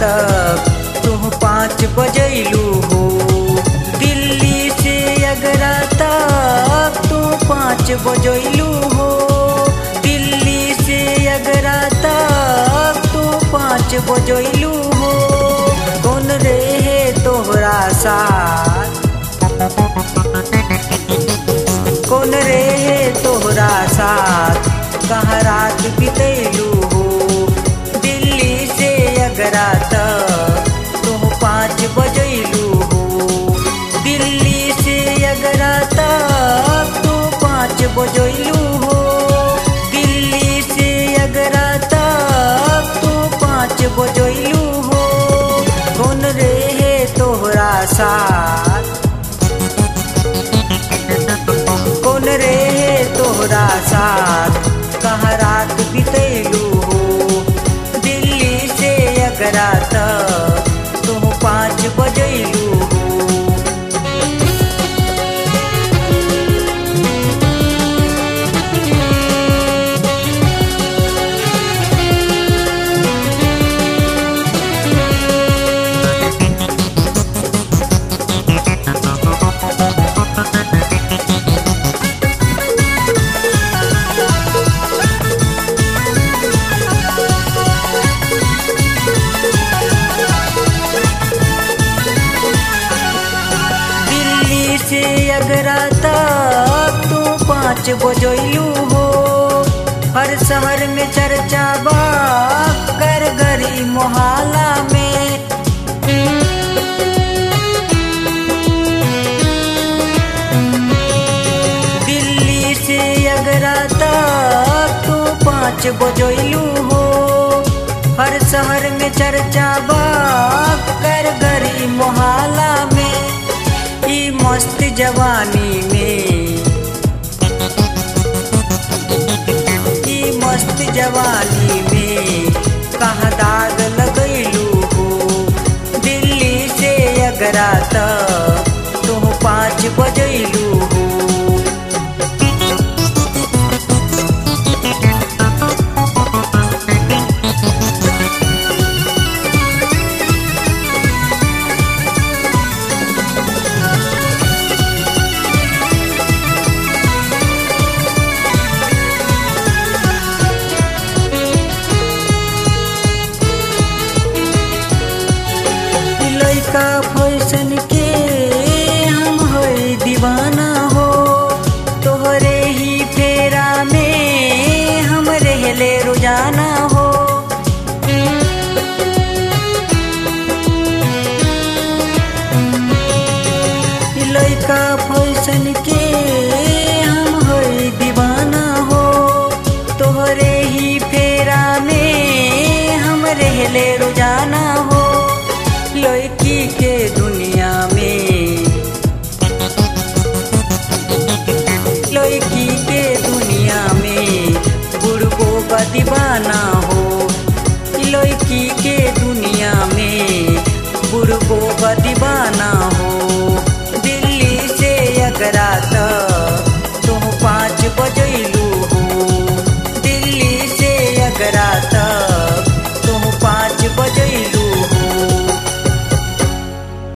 तक तू 5 बजैलू हो। दिल्ली से आगरा तक तू 5 बजैलू हो। दिल्ली से आगरा तक तू 5 बजैलू हो। कौन रहे तोहरा साथ, कौन रहे तोहरा साथ, कहाँ रात बितैलू हो। दिल्ली से आगरा तक तू 5 बजैलू हो। दिल्ली से आगरा तक तू 5 बजैलू हो। दिल्ली से आगरा तक तू 5 बजैलू हो। कौन रहे तोहरा साथ, कौन रहे तोहरा साथ, कहाँ रात बितैलू हो। दिल्ली से आगरा तक तू 5 बजैलू हो। से आगरा तक तू 5 बजैलू हो। हर शहर में चर्चा बा कर गरी मोहल्ला में। दिल्ली से आगरा तक तू 5 बजैलू हो। हर शहर में चर्चा बा कर गरी मोहल्ला में। ई मस्त जवानी में, ई मस्त जवानी में कहाँ दाग लगैलू हो। दिल्ली से आगरा तक तू 5 बजैलू हो। लइका फैशन के हम है दीवाना हो। तोहरे ही फेरा में हम रहले रोजाना हो। लइका